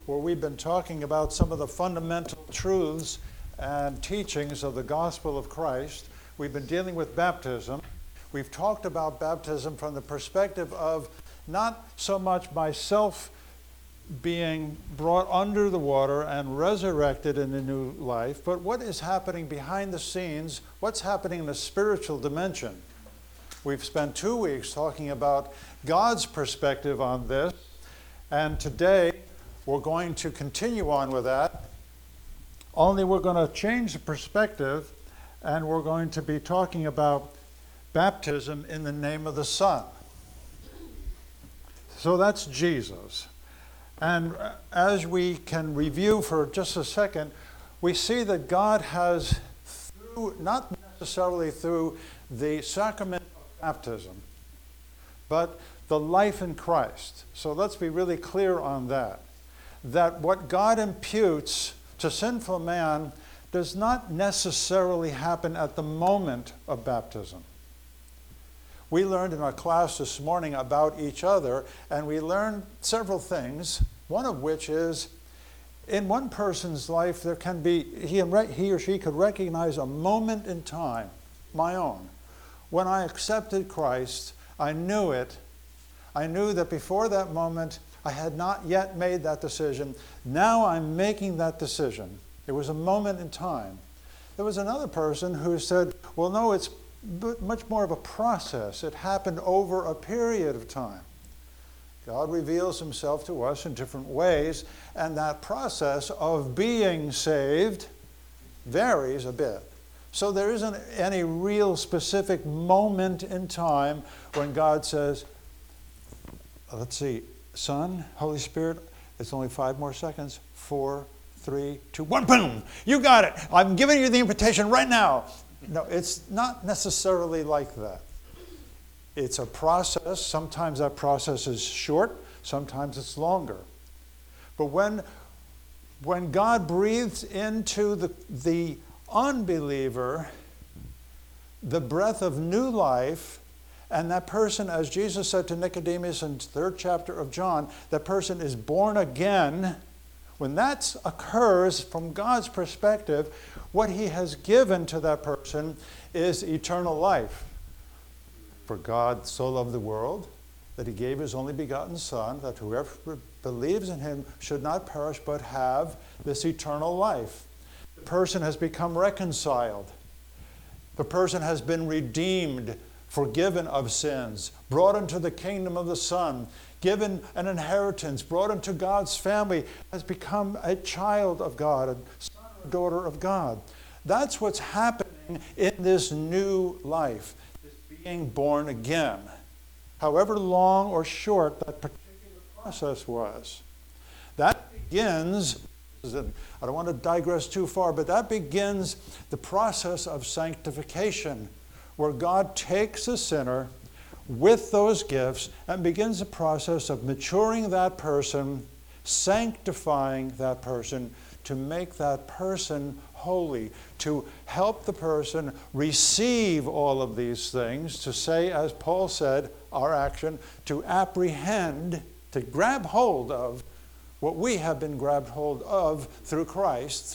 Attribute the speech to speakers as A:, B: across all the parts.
A: where we've been talking about some of the fundamental truths and teachings of the gospel of Christ. We've been dealing with baptism. We've talked about baptism from the perspective of not so much myself being brought under the water and resurrected in a new life, but what is happening behind the scenes, what's happening in the spiritual dimension. We've spent 2 weeks talking about God's perspective on this, and today we're going to continue on with that, only we're going to change the perspective, and we're going to be talking about baptism in the name of the Son. So that's Jesus. And as we can review for just a second, we see that God has, not necessarily through the sacrament of baptism, but the life in Christ. So let's be really clear on that. That what God imputes to sinful man does not necessarily happen at the moment of baptism. We learned in our class this morning about each other, and we learned several things, one of which is, in one person's life, there can be, he or she could recognize a moment in time, my own. When I accepted Christ, I knew it. I knew that before that moment, I had not yet made that decision. Now I'm making that decision. It was a moment in time. There was another person who said, well, no, it's much more of a process. It happened over a period of time. God reveals himself to us in different ways, and that process of being saved varies a bit. So there isn't any real specific moment in time when God says, let's see, Son, Holy Spirit, it's only 5 more seconds. 4, 3, 2, 1, boom! You got it. I'm giving you the invitation right now. No, it's not necessarily like that. It's a process. Sometimes that process is short, sometimes it's longer. But when God breathes into the unbeliever the breath of new life, and that person, as Jesus said to Nicodemus in the 3rd chapter of John, that person is born again. When that occurs from God's perspective, what he has given to that person is eternal life. For God so loved the world that he gave his only begotten Son, that whoever believes in him should not perish but have this eternal life. The person has become reconciled. The person has been redeemed, forgiven of sins, brought into the kingdom of the Son, given an inheritance, brought into God's family, has become a child of God, a son or daughter of God. That's what's happening in this new life, this being born again. However long or short that particular process was. That begins, I don't want to digress too far, but that begins the process of sanctification, where God takes a sinner with those gifts and begins the process of maturing that person, sanctifying that person, to make that person holy, to help the person receive all of these things, to say, as Paul said, our action, to apprehend, to grab hold of what we have been grabbed hold of through Christ,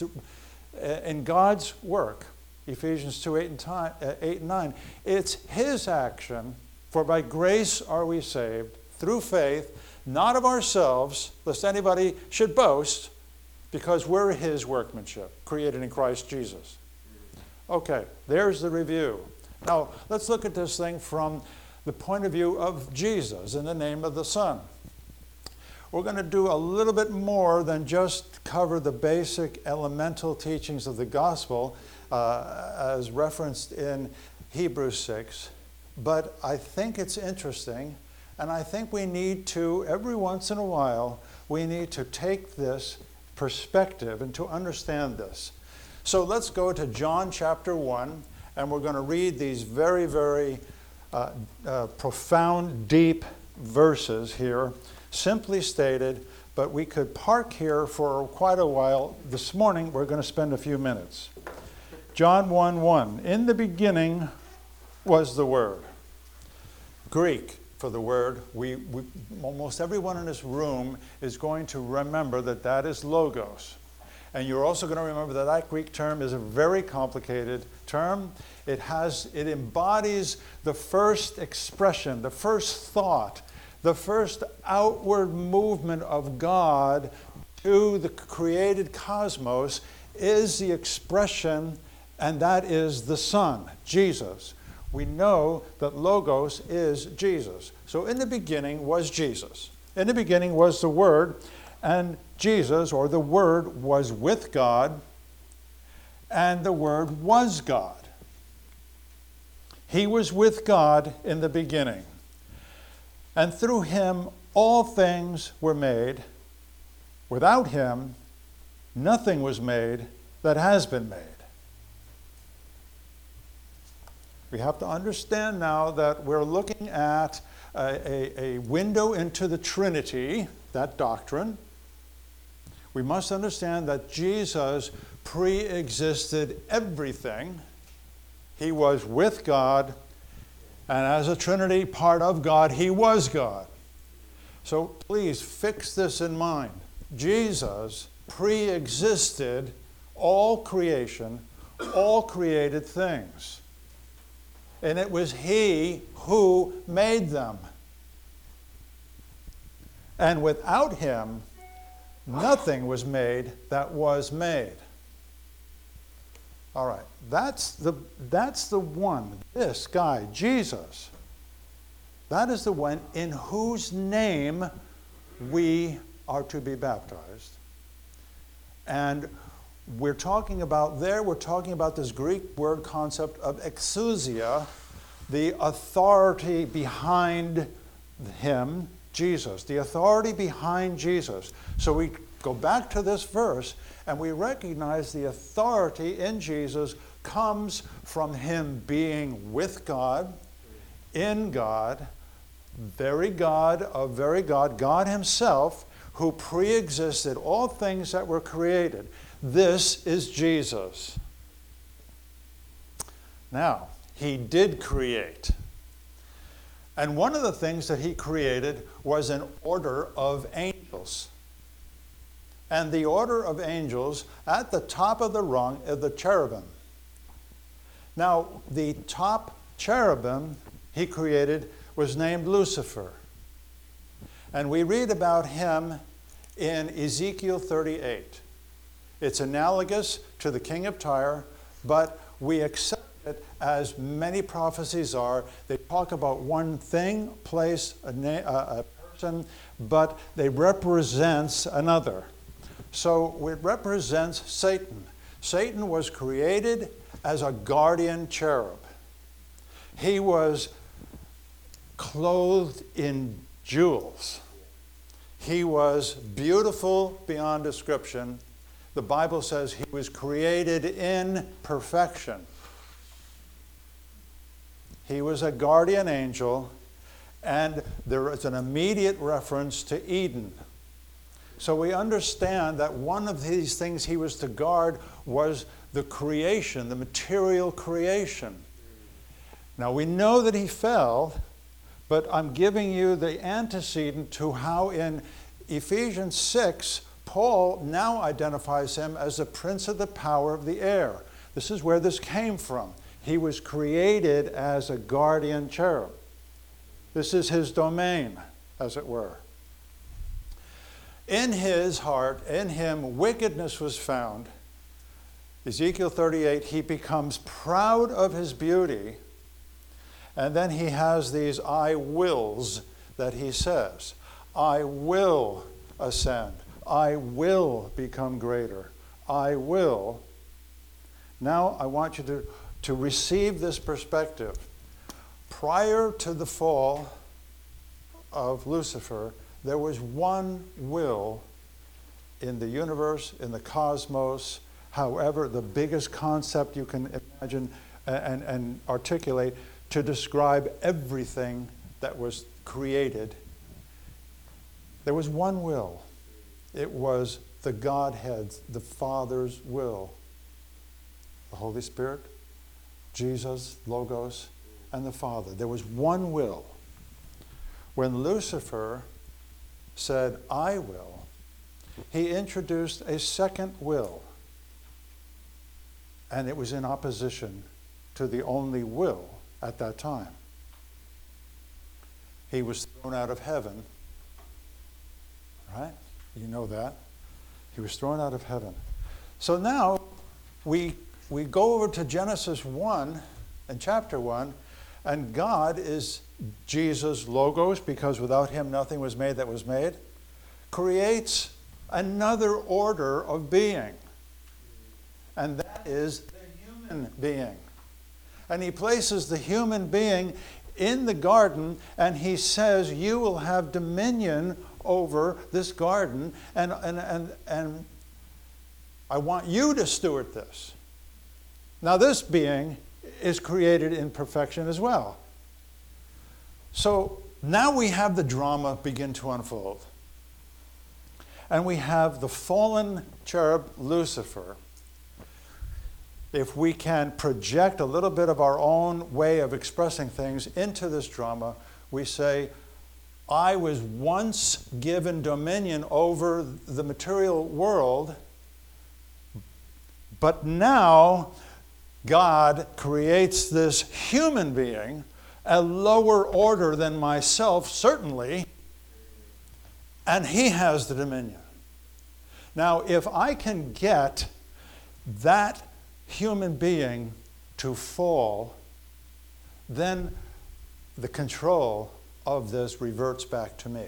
A: in God's work. Ephesians 2, 8 and 9. It's his action, for by grace are we saved, through faith, not of ourselves, lest anybody should boast, because we're his workmanship, created in Christ Jesus. Okay, there's the review. Now, let's look at this thing from the point of view of Jesus in the name of the Son. We're going to do a little bit more than just cover the basic elemental teachings of the gospel as referenced in Hebrews 6. But I think it's interesting, and I think we need to, every once in a while, we need to take this perspective and to understand this. So let's go to John chapter 1, and we're going to read these very, very profound, deep verses here, simply stated, but we could park here for quite a while. This morning, we're going to spend a few minutes. John 1:1, in the beginning was the Word. Greek, for the word, almost everyone in this room is going to remember that that is logos. And you're also going to remember that that Greek term is a very complicated term. It embodies the first expression, the first thought, the first outward movement of God to the created cosmos is the expression, and that is the Son, Jesus. We know that Logos is Jesus. So in the beginning was Jesus. In the beginning was the Word, and Jesus, or the Word, was with God, and the Word was God. He was with God in the beginning. And through him all things were made. Without him, nothing was made that has been made. We have to understand now that we're looking at a window into the Trinity, that doctrine. We must understand that Jesus pre-existed everything. He was with God, and as a Trinity, part of God, he was God. So please fix this in mind. Jesus pre-existed all creation, all created things. And it was he who made them. And without him, nothing was made that was made. All right, that's the one, this guy, Jesus. That is the one in whose name we are to be baptized. And we're talking about this Greek word concept of exousia, the authority behind him, Jesus, the authority behind Jesus. So we go back to this verse and we recognize the authority in Jesus comes from him being with God, in God, very God of very God, God himself, who pre-existed all things that were created. This is Jesus. Now, he did create. And one of the things that he created was an order of angels. And the order of angels, at the top of the rung, are the cherubim. Now, the top cherubim he created was named Lucifer. And we read about him in Ezekiel 38. It's analogous to the king of Tyre, but we accept it as many prophecies are. They talk about one thing, place, a person, but they represents another. So it represents Satan. Satan was created as a guardian cherub. He was clothed in jewels. He was beautiful beyond description. The Bible says he was created in perfection. He was a guardian angel, and there is an immediate reference to Eden. So we understand that one of these things he was to guard was the creation, the material creation. Now we know that he fell, but I'm giving you the antecedent to how in Ephesians 6, Paul now identifies him as the prince of the power of the air. This is where this came from. He was created as a guardian cherub. This is his domain, as it were. In his heart, in him, wickedness was found. Ezekiel 38, he becomes proud of his beauty, and then he has these I wills that he says. I will ascend. I will become greater. I will. Now I want you to receive this perspective. Prior to the fall of Lucifer, there was one will in the universe, in the cosmos, however, the biggest concept you can imagine and articulate to describe everything that was created. There was one will. It was the Godhead, the Father's will. The Holy Spirit, Jesus, Logos, and the Father. There was one will. when Lucifer said, I will, he introduced a second will. And it was in opposition to the only will at that time. He was thrown out of heaven. Right? You know that. He was thrown out of heaven. So now we go over to Genesis 1 and chapter 1, and God is Jesus, Logos, because without him nothing was made that was made, creates another order of being. And that is the human being. And he places the human being in the garden, and he says, you will have dominion over this garden, and I want you to steward this. Now this being is created in perfection as well. So now we have the drama begin to unfold. And we have the fallen cherub Lucifer. If we can project a little bit of our own way of expressing things into this drama, we say, I was once given dominion over the material world, but now God creates this human being, a lower order than myself, certainly, and he has the dominion. Now, if I can get that human being to fall, then the control of this reverts back to me.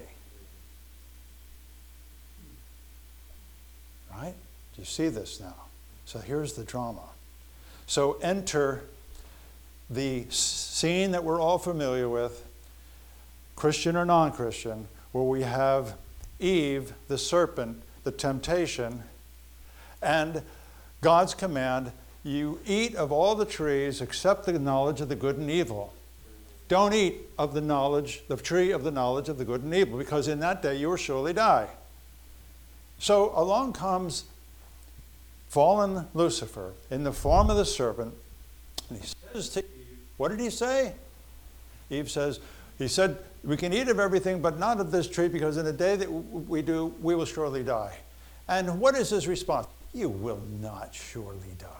A: Right? Do you see this now? So here's the drama. So enter the scene that we're all familiar with, Christian or non-Christian, where we have Eve, the serpent, the temptation, and God's command, you eat of all the trees except the knowledge of the good and evil. Don't eat of the tree of the knowledge of the good and evil, because in that day you will surely die. So along comes fallen Lucifer in the form of the serpent, and he says to Eve, what did he say? Eve says, he said, we can eat of everything, but not of this tree, because in the day that we do, we will surely die. And what is his response? You will not surely die.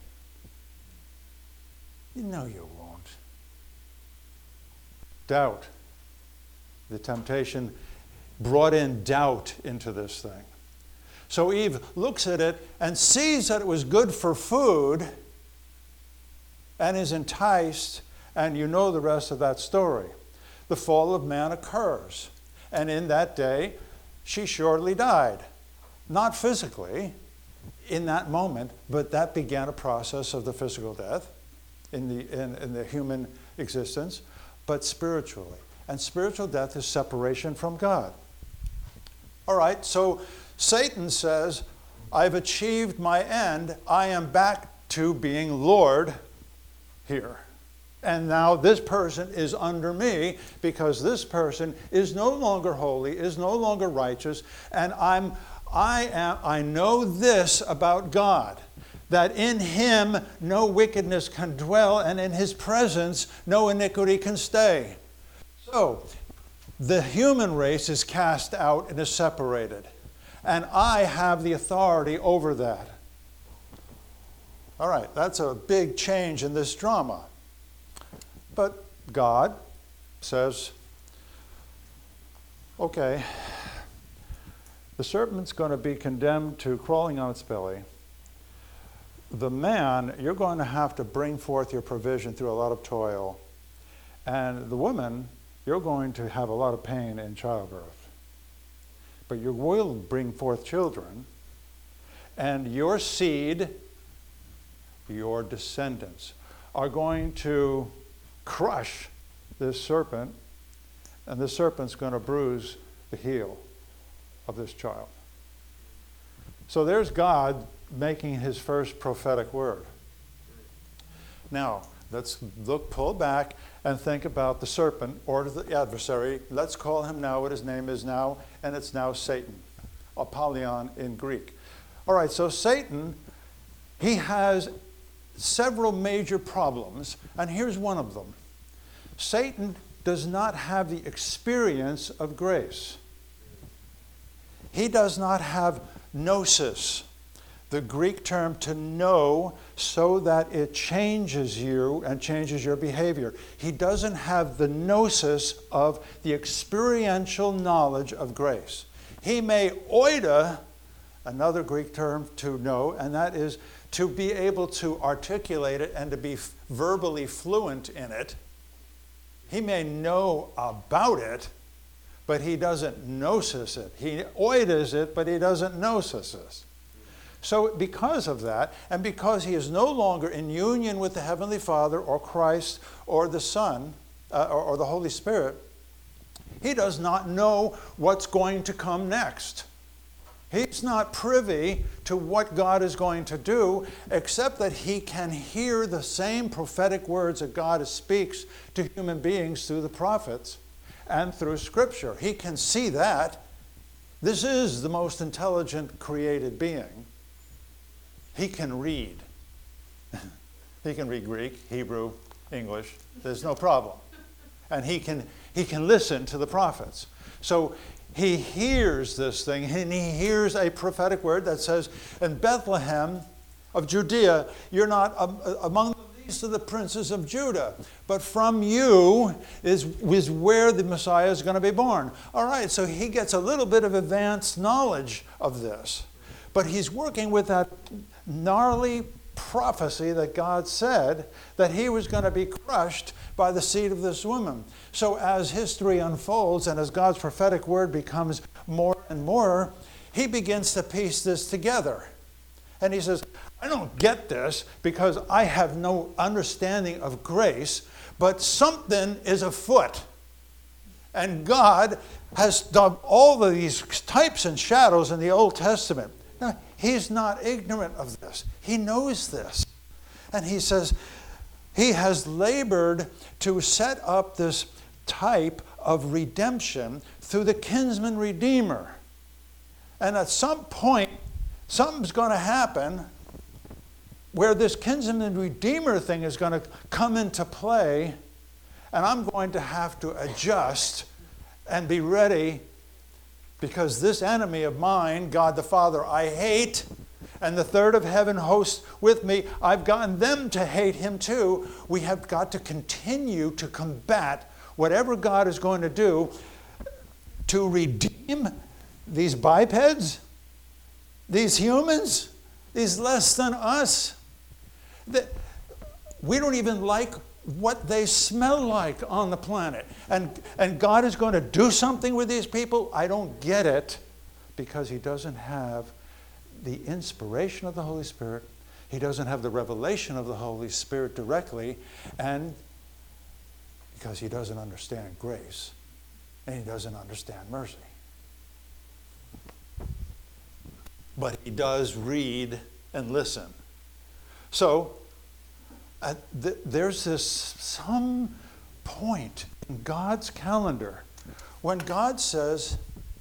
A: No, you won't. Doubt. The temptation brought in doubt into this thing. So Eve looks at it and sees that it was good for food and is enticed, and you know the rest of that story. The fall of man occurs, and in that day she surely died. Not physically in that moment, but that began a process of the physical death in the human existence, but spiritually. And spiritual death is separation from God. All right, so Satan says, I've achieved my end. I am back to being Lord here. And now this person is under me, because this person is no longer holy, is no longer righteous, and I know this about God, that in him no wickedness can dwell, and in his presence no iniquity can stay. So the human race is cast out and is separated, and I have the authority over that. All right, that's a big change in this drama. But God says, okay, the serpent's going to be condemned to crawling on its belly. The man, you're going to have to bring forth your provision through a lot of toil. And the woman, you're going to have a lot of pain in childbirth. But you will bring forth children, and your seed, your descendants, are going to crush this serpent, and the serpent's going to bruise the heel of this child. So there's God making his first prophetic word. Now, let's pull back and think about the serpent or the adversary. Let's call him now what his name is now, and it's now Satan, Apollyon in Greek. All right, so Satan, he has several major problems, and here's one of them. Satan does not have the experience of grace. He does not have gnosis, the Greek term to know so that it changes you and changes your behavior. He doesn't have the gnosis of the experiential knowledge of grace. He may oida, another Greek term to know, and that is to be able to articulate it and to be verbally fluent in it. He may know about it, but he doesn't gnosis it. He oidas it, but he doesn't gnosis it. So because of that, and because he is no longer in union with the Heavenly Father or Christ or the Son or the Holy Spirit, he does not know what's going to come next. He's not privy to what God is going to do, except that he can hear the same prophetic words that God speaks to human beings through the prophets and through Scripture. He can see that. This is the most intelligent created being. He can read. He can read Greek, Hebrew, English. There's no problem. And he can listen to the prophets. So he hears this thing, and he hears a prophetic word that says, in Bethlehem of Judea, you're not among the least of the princes of Judah, but from you is where the Messiah is going to be born. All right, so he gets a little bit of advanced knowledge of this. But he's working with that gnarly prophecy that God said that he was going to be crushed by the seed of this woman. So as history unfolds and as God's prophetic word becomes more and more, he begins to piece this together. And he says, I don't get this because I have no understanding of grace, but something is afoot. And God has done all of these types and shadows in the Old Testament. Now, he's not ignorant of this. He knows this. And he says, he has labored to set up this type of redemption through the kinsman redeemer. And at some point, something's going to happen where this kinsman redeemer thing is going to come into play, and I'm going to have to adjust and be ready, because this enemy of mine, God the Father, I hate, and the third of heaven hosts with me, I've gotten them to hate him too. We have got to continue to combat whatever God is going to do to redeem these bipeds, these humans, these less than us. We don't even like what they smell like on the planet. And God is going to do something with these people? I don't get it, because he doesn't have the inspiration of the Holy Spirit. He doesn't have the revelation of the Holy Spirit directly, and because he doesn't understand grace, and he doesn't understand mercy. But he does read and listen. So, there's some point in God's calendar when God says,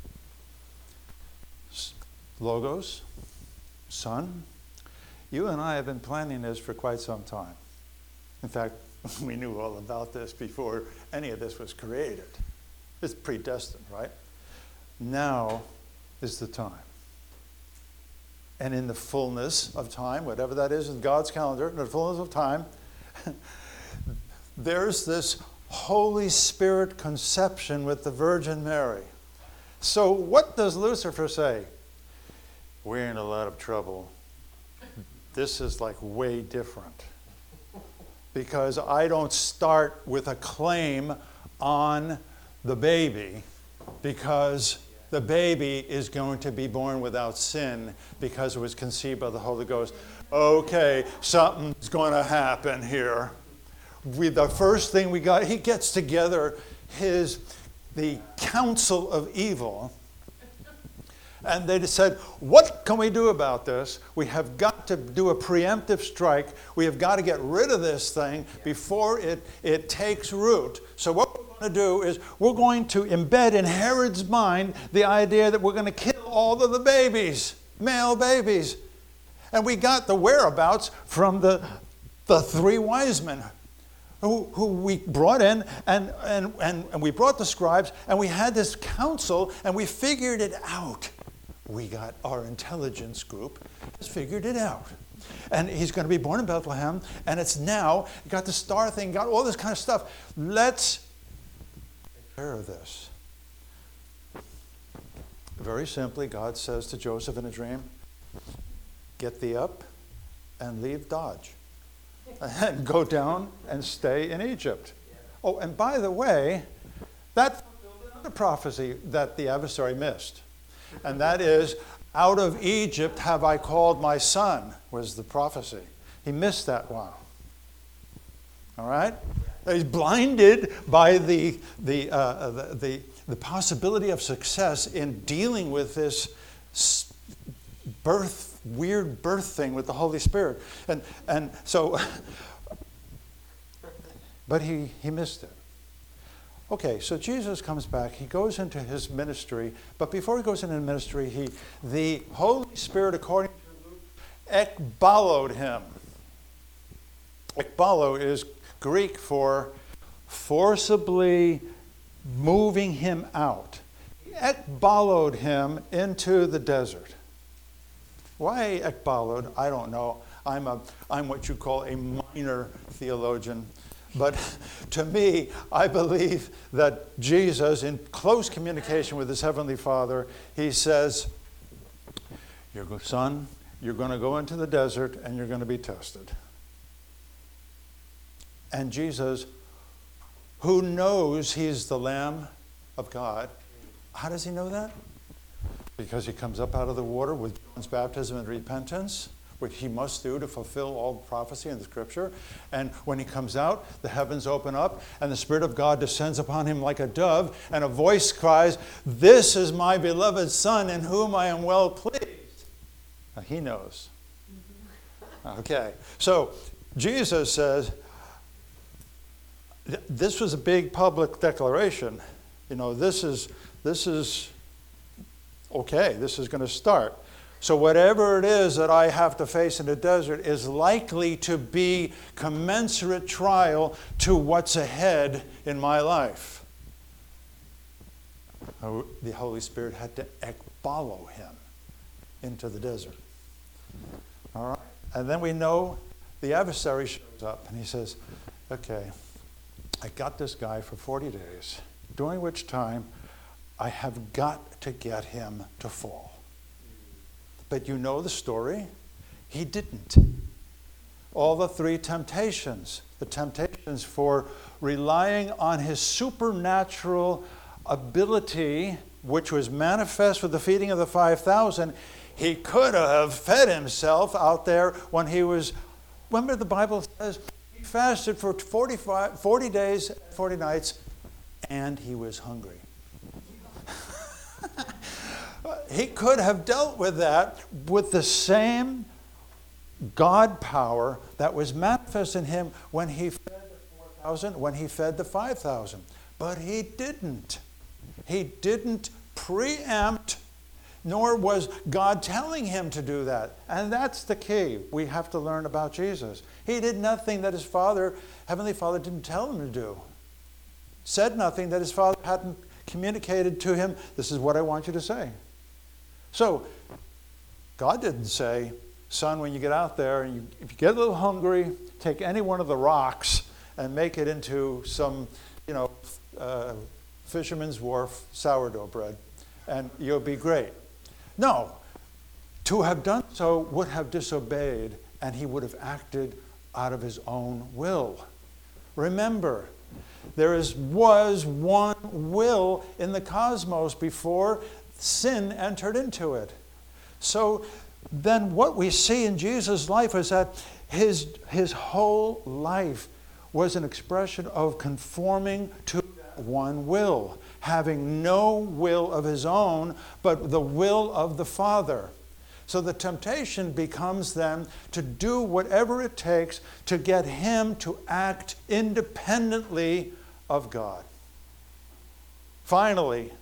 A: Logos, son, you and I have been planning this for quite some time. In fact, we knew all about this before any of this was created. It's predestined, right? Now is the time. And in the fullness of time, whatever that is in God's calendar, in the fullness of time, there's this Holy Spirit conception with the Virgin Mary. So what does Lucifer say? We're in a lot of trouble. This is like way different. Because I don't start with a claim on the baby, because the baby is going to be born without sin because it was conceived by the Holy Ghost. Okay, something's going to happen here. The first thing we got, he gets together the council of evil, and they said, what can we do about this? We have got to do a preemptive strike. We have got to get rid of this thing before it takes root. So what we're going to do is we're going to embed in Herod's mind the idea that we're going to kill all of the babies, male babies. And we got the whereabouts from the three wise men who we brought in, and we brought the scribes, and we had this council, and we figured it out. We got our intelligence group has figured it out. And he's going to be born in Bethlehem, and it's now, got the star thing, got all this kind of stuff. Let's take care of this. Very simply, God says to Joseph in a dream, get thee up and leave Dodge. And go down and stay in Egypt. Oh, and by the way, that fulfilled another prophecy that the adversary missed. And that is, out of Egypt have I called my son, was the prophecy. He missed that one. All right? He's blinded by the possibility of success in dealing with this weird birth thing with the Holy Spirit. And so, but he missed it. Okay, so Jesus comes back. He goes into his ministry. But before he goes into ministry, the Holy Spirit, according to Luke, ekbaloed him. Ekbalo is Greek for forcibly moving him out. He ekbaloed him into the desert. Why ekbaloed? I don't know. I'm what you call a minor theologian. But to me, I believe that Jesus, in close communication with his Heavenly Father, he says, son, you're going to go into the desert and you're going to be tested. And Jesus, who knows he's the Lamb of God, how does he know that? Because he comes up out of the water with John's baptism and repentance, which he must do to fulfill all prophecy in the Scripture. And when he comes out, the heavens open up, and the Spirit of God descends upon him like a dove, and a voice cries, "This is my beloved Son, in whom I am well pleased." Now, he knows. Okay, so Jesus says, this was a big public declaration. You know, this is okay, this is going to start. So whatever it is that I have to face in the desert is likely to be commensurate trial to what's ahead in my life. The Holy Spirit had to ekbalo him into the desert. All right? And then we know the adversary shows up and he says, okay, I got this guy for 40 days, during which time I have got to get him to fall. But you know the story. He didn't. All the three temptations, the temptations for relying on his supernatural ability, which was manifest with the feeding of the 5,000, he could have fed himself out there when he was, remember the Bible says, he fasted for 40 days, 40 nights, and he was hungry. He could have dealt with that with the same God power that was manifest in him when he fed the 4,000, when he fed the 5,000. But he didn't. He didn't preempt, nor was God telling him to do that. And that's the key we have to learn about Jesus. He did nothing that his Father, Heavenly Father, didn't tell him to do. Said nothing that his Father hadn't communicated to him. This is what I want you to say. So, God didn't say, son, when you get out there, and if you get a little hungry, take any one of the rocks and make it into some, Fisherman's Wharf sourdough bread, and you'll be great. No. To have done so would have disobeyed, and he would have acted out of his own will. Remember, there was one will in the cosmos before sin entered into it. So then what we see in Jesus' life is that his whole life was an expression of conforming to that one will, having no will of his own, but the will of the Father. So the temptation becomes then to do whatever it takes to get him to act independently of God. Finally,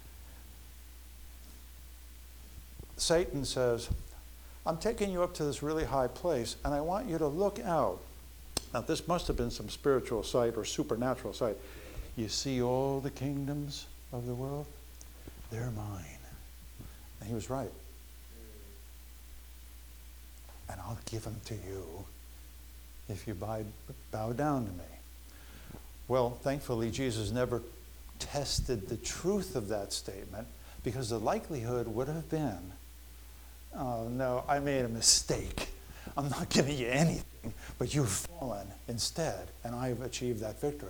A: Satan says, I'm taking you up to this really high place, and I want you to look out Now, this must have been some spiritual sight or supernatural sight. You see all the kingdoms of the world? They're mine. And he was right. And I'll give them to you if you bow down to me. Well, thankfully, Jesus never tested the truth of that statement, because the likelihood would have been, oh no, I made a mistake. I'm not giving you anything, but you've fallen instead, and I've achieved that victory.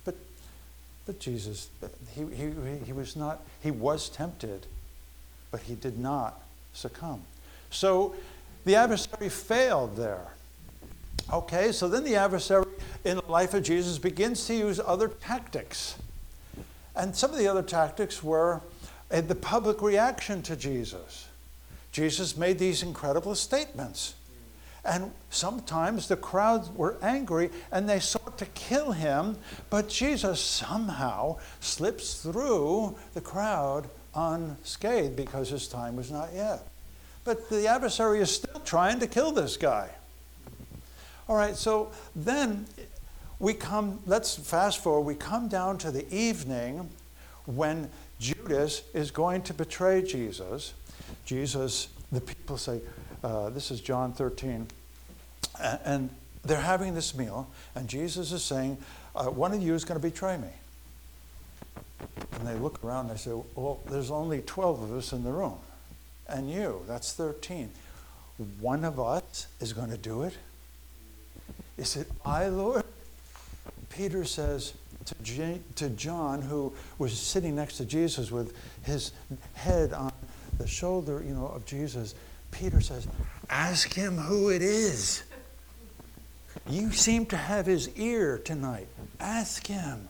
A: But Jesus, he was tempted, but he did not succumb. So the adversary failed there. Okay, so then the adversary in the life of Jesus begins to use other tactics. And some of the other tactics were the public reaction to Jesus. Jesus made these incredible statements. And sometimes the crowds were angry and they sought to kill him, but Jesus somehow slips through the crowd unscathed because his time was not yet. But the adversary is still trying to kill this guy. All right, so then let's fast forward, we come down to the evening when Judas is going to betray Jesus. The people say, this is John 13, and they're having this meal, and Jesus is saying, one of you is going to betray me. And they look around and they say, well, there's only 12 of us in the room, and you, that's 13. One of us is going to do it? Is it I, Lord? Peter says to John, who was sitting next to Jesus with his head on the shoulder, of Jesus, Peter says, ask him who it is. You seem to have his ear tonight. Ask him.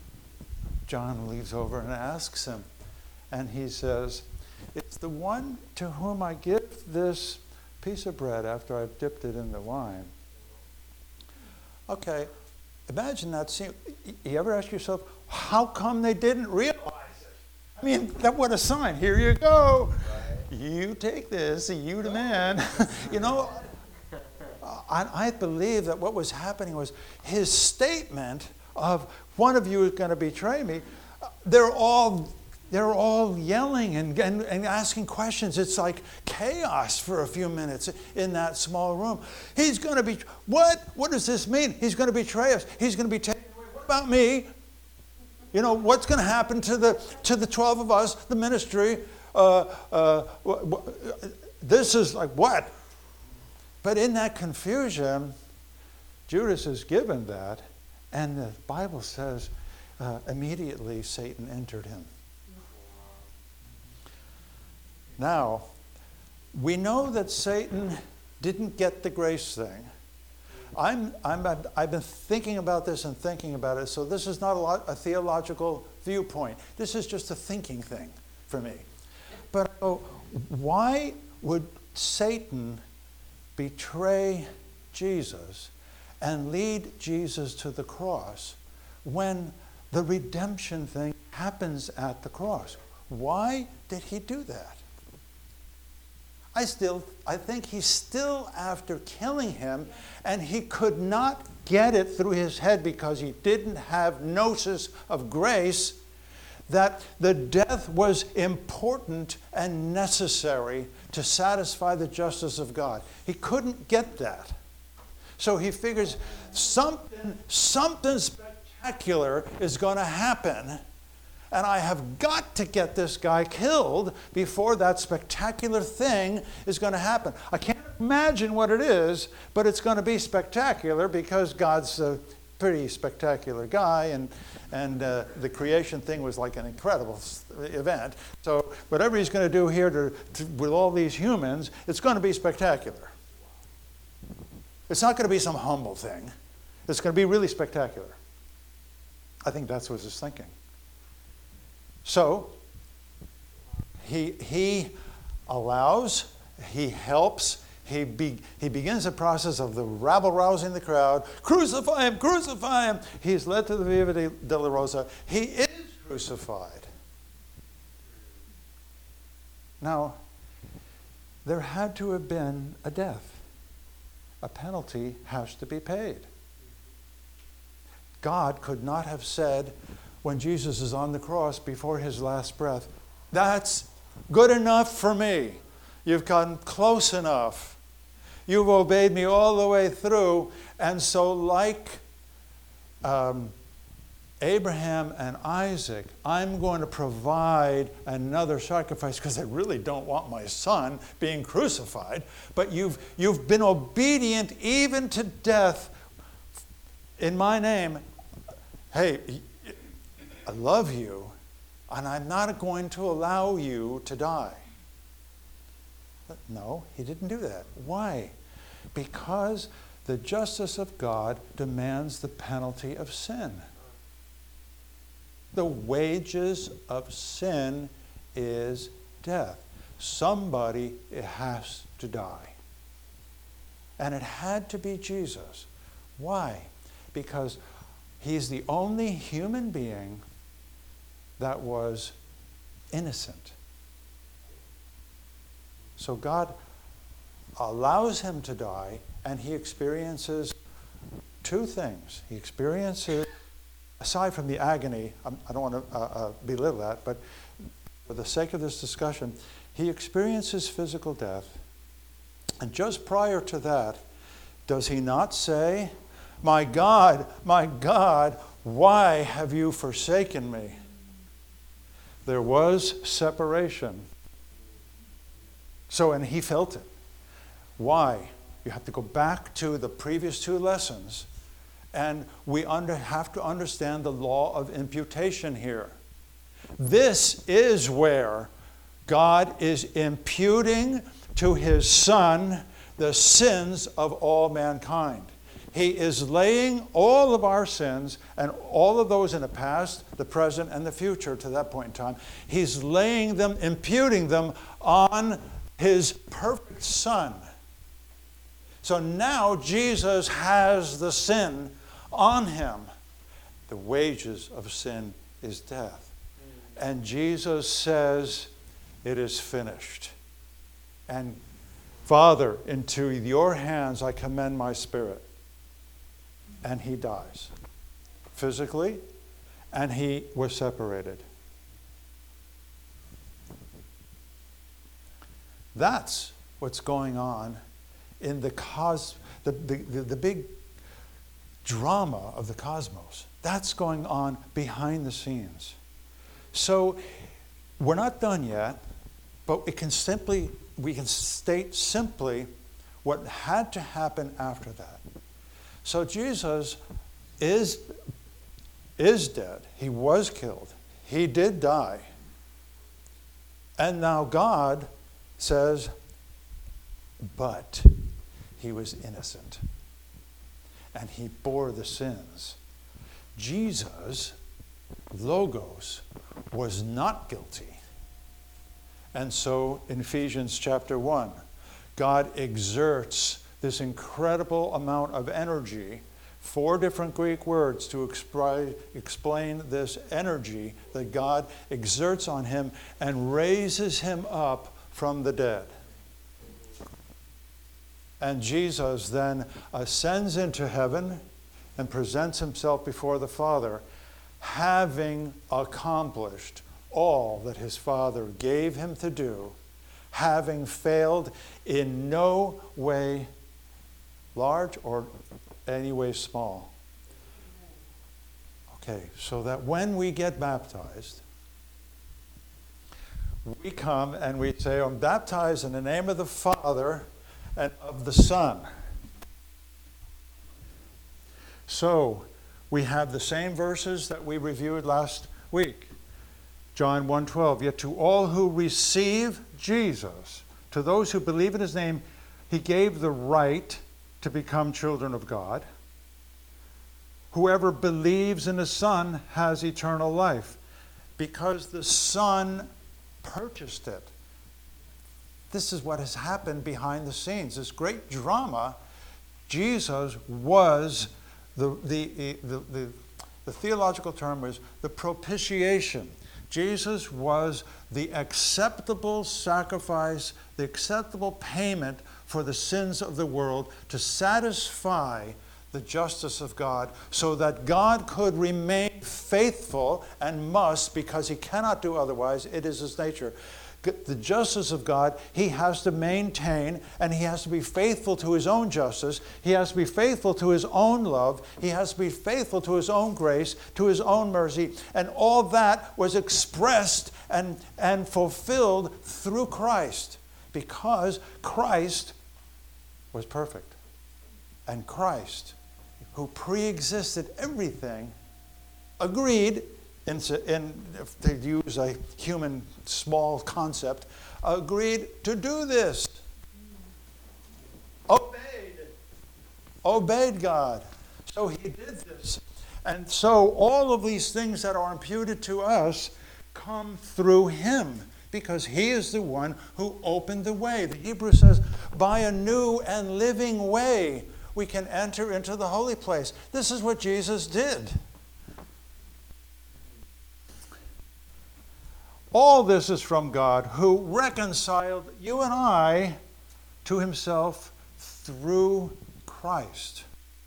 A: John leans over and asks him. And he says, it's the one to whom I give this piece of bread after I've dipped it in the wine. Okay, imagine that scene. You ever ask yourself, how come they didn't realize it? I mean, what a sign. Here you go. Right. You take this, you the man. I believe that what was happening was his statement of one of you is going to betray me. They're all yelling and asking questions. It's like chaos for a few minutes in that small room. He's going to be, what? What does this mean? He's going to betray us. He's going to be taken away. What about me? What's going to happen to the 12 of us, the ministry? This is like what? But in that confusion, Judas is given that, and the Bible says immediately Satan entered him. Now, we know that Satan didn't get the grace thing. I've been thinking about this and thinking about it, so this is not a theological viewpoint. This is just a thinking thing for me. But why would Satan betray Jesus and lead Jesus to the cross when the redemption thing happens at the cross? Why did he do that? I think he's still after killing him, and he could not get it through his head because he didn't have gnosis of grace that the death was important and necessary to satisfy the justice of God. He couldn't get that. So he figures something spectacular is going to happen, and I have got to get this guy killed before that spectacular thing is going to happen. I can't imagine what it is, but it's going to be spectacular because God's a pretty spectacular guy, and the creation thing was like an incredible event. So whatever he's going to do here with all these humans, it's going to be spectacular. It's not going to be some humble thing. It's going to be really spectacular. I think that's what he's thinking. So he allows, he helps, he begins the process of the rabble-rousing the crowd. Crucify him, crucify him. He's led to the Via Dolorosa. He is crucified. Now, there had to have been a death. A penalty has to be paid. God could not have said when Jesus is on the cross before his last breath, "That's good enough for me. You've gotten close enough. You've obeyed me all the way through." And so like Abraham and Isaac, I'm going to provide another sacrifice because I really don't want my son being crucified. But you've been obedient even to death in my name. Hey, I love you, and I'm not going to allow you to die. But no, he didn't do that. Why? Because the justice of God demands the penalty of sin. The wages of sin is death. Somebody has to die. And it had to be Jesus. Why? Because he's the only human being that was innocent. So God allows him to die, and he experiences two things. He experiences, aside from the agony, I don't want to belittle that, but for the sake of this discussion, he experiences physical death. And just prior to that, does he not say, my God, why have you forsaken me?" There was separation. So, and he felt it. Why? You have to go back to the previous two lessons, and we have to understand the law of imputation here. This is where God is imputing to his Son the sins of all mankind. He is laying all of our sins and all of those in the past, the present, and the future to that point in time. He's laying them, imputing them on his perfect Son. So now Jesus has the sin on him. The wages of sin is death. And Jesus says, "It is finished. And Father, into your hands I commend my spirit." And he dies physically, and he was separated. That's what's going on in the big drama of the cosmos. That's going on behind the scenes. So we're not done yet, but we can state simply what had to happen after that. So Jesus is dead. He was killed. He did die. And now God says, but he was innocent. And he bore the sins. Jesus, Logos, was not guilty. And so in Ephesians chapter 1, God exerts this incredible amount of energy, 4 different Greek words to explain this energy that God exerts on him and raises him up from the dead. And Jesus then ascends into heaven and presents himself before the Father, having accomplished all that his Father gave him to do, having failed in no way large or any way small. Okay, so that when we get baptized, we come and we say, "I'm baptized in the name of the Father and of the Son." So we have the same verses that we reviewed last week. John 1:12, "Yet to all who receive Jesus, to those who believe in his name, he gave the right to become children of God. Whoever believes in the Son has eternal life," because the Son purchased it. This is what has happened behind the scenes. This great drama. Jesus was the theological term was the propitiation. Jesus was the acceptable sacrifice, the acceptable payment for the sins of the world to satisfy the justice of God, so that God could remain faithful and must, because he cannot do otherwise, it is his nature. The justice of God, he has to maintain, and he has to be faithful to his own justice. He has to be faithful to his own love. He has to be faithful to his own grace, to his own mercy. And all that was expressed and fulfilled through Christ, because Christ was perfect. And Christ, who pre-existed everything, agreed, to use a human small concept, agreed to do this. Obeyed God. So he did this. And so all of these things that are imputed to us come through him, because he is the one who opened the way. The Hebrew says, by a new and living way, we can enter into the holy place. This is what Jesus did. All this is from God, who reconciled you and I to himself through Christ.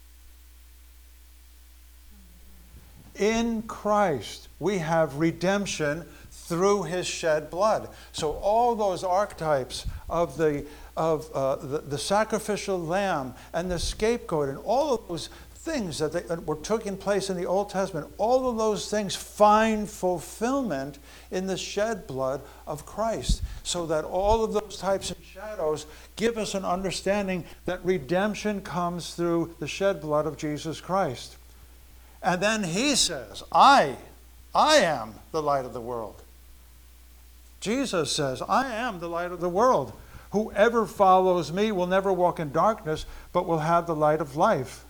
A: In Christ, we have redemption through his shed blood. So all those archetypes of the sacrificial lamb and the scapegoat and all of those things that were taking place in the Old Testament, all of those things find fulfillment in the shed blood of Christ. So that all of those types and shadows give us an understanding that redemption comes through the shed blood of Jesus Christ. And then he says, I am the light of the world. Jesus says, I am the light of the world. Whoever follows me will never walk in darkness, but will have the light of life.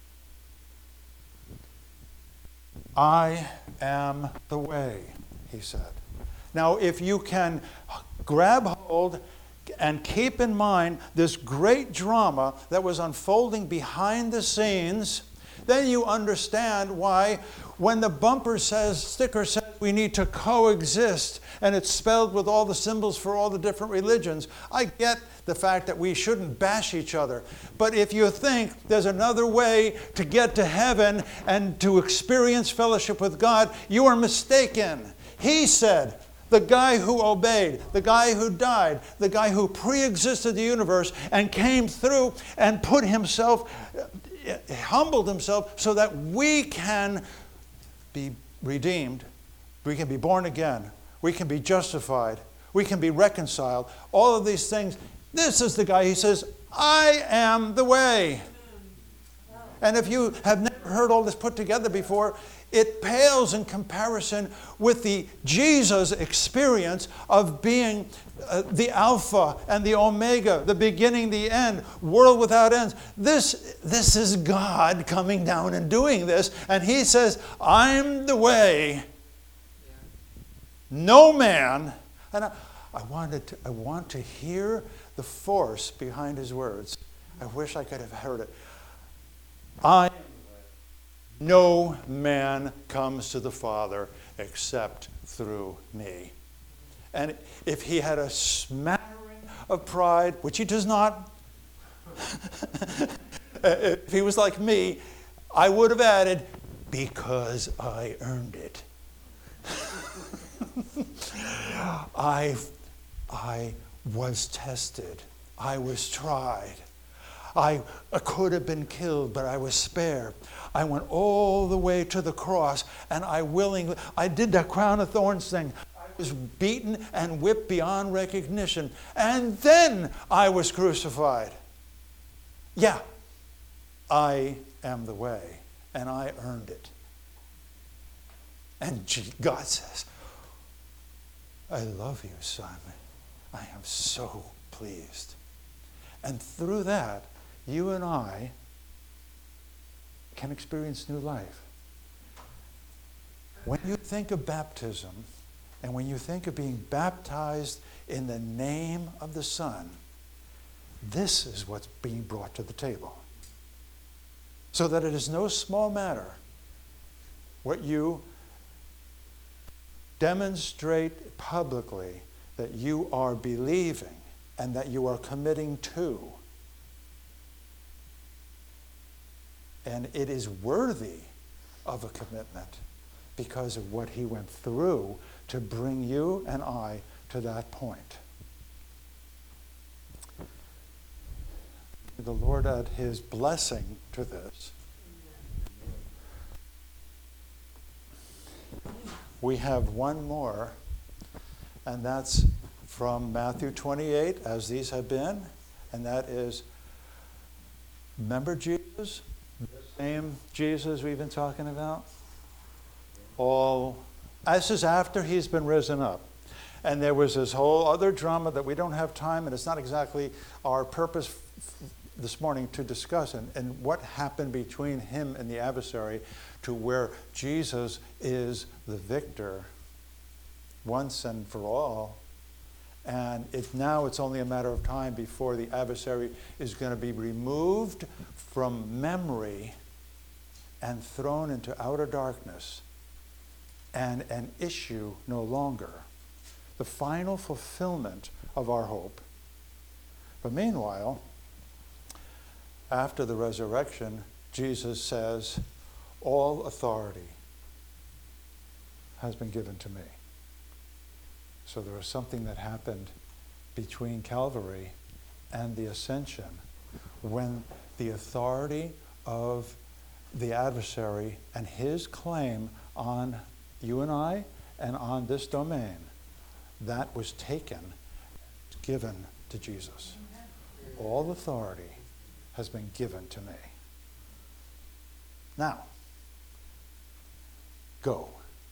A: I am the way, he said. Now, if you can grab hold and keep in mind this great drama that was unfolding behind the scenes, then you understand why when the bumper sticker says we need to coexist, and it's spelled with all the symbols for all the different religions, I get the fact that we shouldn't bash each other. But if you think there's another way to get to heaven and to experience fellowship with God, you are mistaken. He said, the guy who obeyed, the guy who died, the guy who pre-existed the universe and came through and put himself, humbled himself so that we can be redeemed, we can be born again, we can be justified, we can be reconciled, all of these things. This is the guy, he says, I am the way. And if you have never heard all this put together before, it pales in comparison with the Jesus experience of being the Alpha and the Omega, the beginning, the end, world without ends. This is God coming down and doing this. And he says, I'm the way. No man. And I want to hear the force behind his words. I wish I could have heard it. No man comes to the Father except through me. And if he had a smattering of pride, which he does not, if he was like me, I would have added, because I earned it. I was tested. I was tried. I could have been killed, but I was spared. I went all the way to the cross, and I did that crown of thorns thing. I was beaten and whipped beyond recognition, and then I was crucified. Yeah, I am the way, and I earned it. And God says, I love you, son. I am so pleased. And through that, you and I can experience new life. When you think of baptism, and when you think of being baptized in the name of the Son, this is what's being brought to the table. So that it is no small matter what you demonstrate publicly that you are believing and that you are committing to. And it is worthy of a commitment because of what he went through to bring you and I to that point. The Lord add his blessing to this. We have one more, and that's from Matthew 28, as these have been, and that is, remember Jesus? The same Jesus we've been talking about? This is after he's been risen up. And there was this whole other drama that we don't have time, and it's not exactly our purpose this morning to discuss, and what happened between him and the adversary to where Jesus is the victor once and for all. And now it's only a matter of time before the adversary is going to be removed from memory and thrown into outer darkness and an issue no longer. The final fulfillment of our hope. But meanwhile, after the resurrection, Jesus says, all authority has been given to me. So there was something that happened between Calvary and the ascension when the authority of the adversary and his claim on you and I and on this domain, that was taken, given to Jesus. All authority has been given to me. Now, go.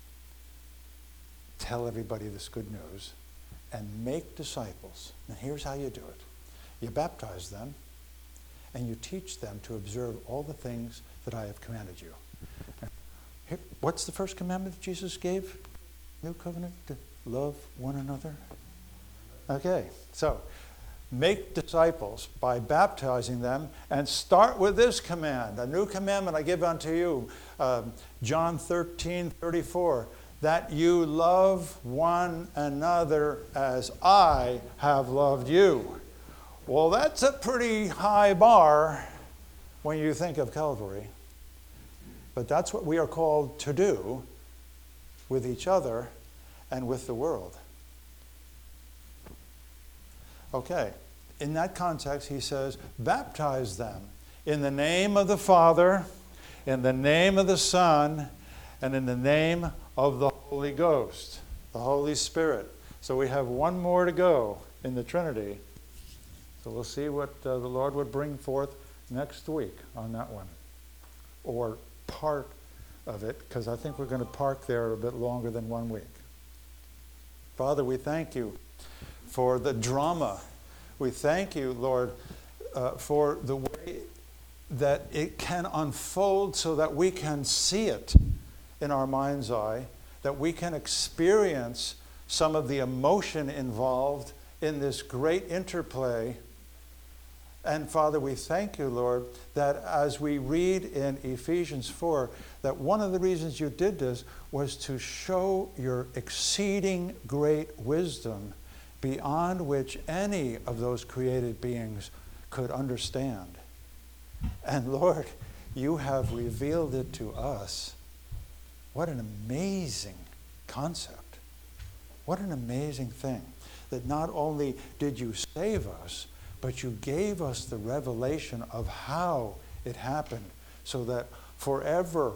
A: Tell everybody this good news and make disciples. And here's how you do it. You baptize them and you teach them to observe all the things that I have commanded you. Here, what's the first commandment that Jesus gave? New covenant? To love one another? Okay, so make disciples by baptizing them, and start with this command. A new commandment I give unto you, John 13:34, that you love one another as I have loved you. Well, that's a pretty high bar when you think of Calvary. But that's what we are called to do with each other and with the world. Okay, in that context, he says, baptize them in the name of the Father, in the name of the Son, and in the name of the Holy Ghost, the Holy Spirit. So we have one more to go in the Trinity. So we'll see what the Lord would bring forth next week on that one, or part of it, because I think we're going to park there a bit longer than 1 week. Father, we thank you for the drama. We thank you, Lord, for the way that it can unfold so that we can see it in our mind's eye, that we can experience some of the emotion involved in this great interplay. And Father, we thank you, Lord, that as we read in Ephesians 4, that one of the reasons you did this was to show your exceeding great wisdom beyond which any of those created beings could understand. And Lord, you have revealed it to us. What an amazing concept. What an amazing thing. That not only did you save us, but you gave us the revelation of how it happened, so that forever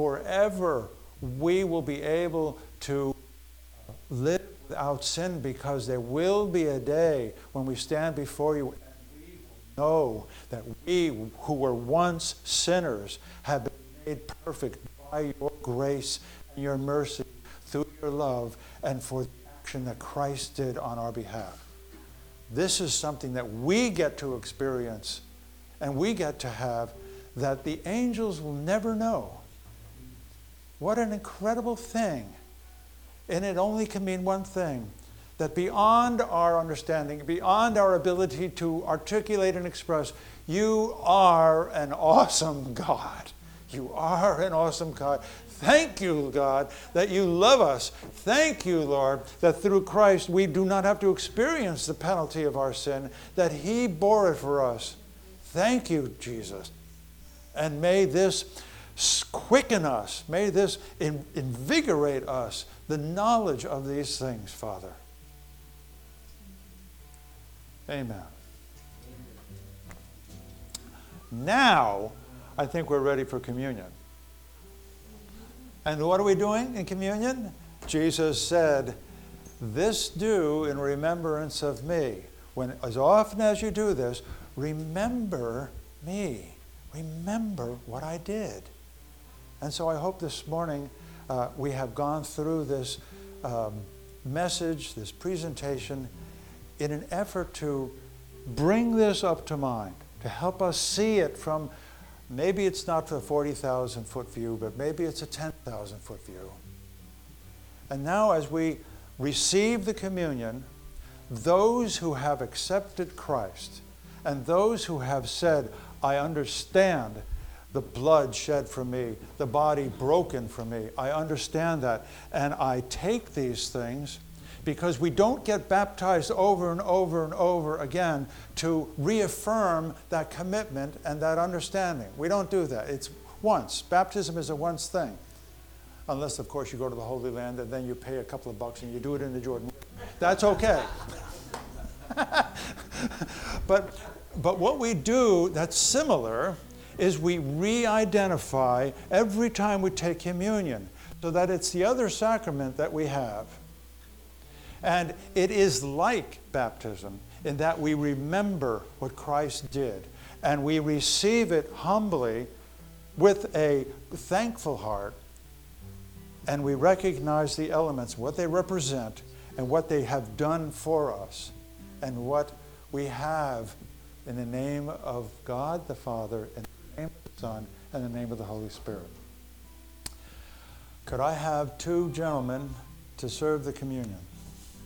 A: we will be able to live without sin, because there will be a day when we stand before you and we will know that we who were once sinners have been made perfect by your grace and your mercy through your love and for the action that Christ did on our behalf. This is something that we get to experience and we get to have that the angels will never know. What an incredible thing. And it only can mean one thing, that beyond our understanding, beyond our ability to articulate and express, you are an awesome God. You are an awesome God. Thank you, God, that you love us. Thank you, Lord, that through Christ we do not have to experience the penalty of our sin, that he bore it for us. Thank you, Jesus. And may this quicken us. May this invigorate us, the knowledge of these things, Father. Amen. Now, I think we're ready for communion. And what are we doing in communion? Jesus said, "This do in remembrance of me." When, as often as you do this, remember me. Remember what I did. And so I hope this morning we have gone through this message, this presentation, in an effort to bring this up to mind, to help us see it from, maybe it's not the 40,000 foot view, but maybe it's a 10,000 foot view. And now as we receive the communion, those who have accepted Christ and those who have said, I understand the blood shed for me, the body broken for me, I understand that, and I take these things, because we don't get baptized over and over and over again to reaffirm that commitment and that understanding. We don't do that. It's once. Baptism is a once thing. Unless, of course, you go to the Holy Land and then you pay a couple of bucks and you do it in the Jordan. That's okay. But what we do that's similar is we re-identify every time we take communion, so that it's the other sacrament that we have. And it is like baptism in that we remember what Christ did, and we receive it humbly with a thankful heart, and we recognize the elements, what they represent, and what they have done for us, and what we have in the name of God the Father, in the name of the Son, and the name of the Holy Spirit. Could I have two gentlemen to serve the communion?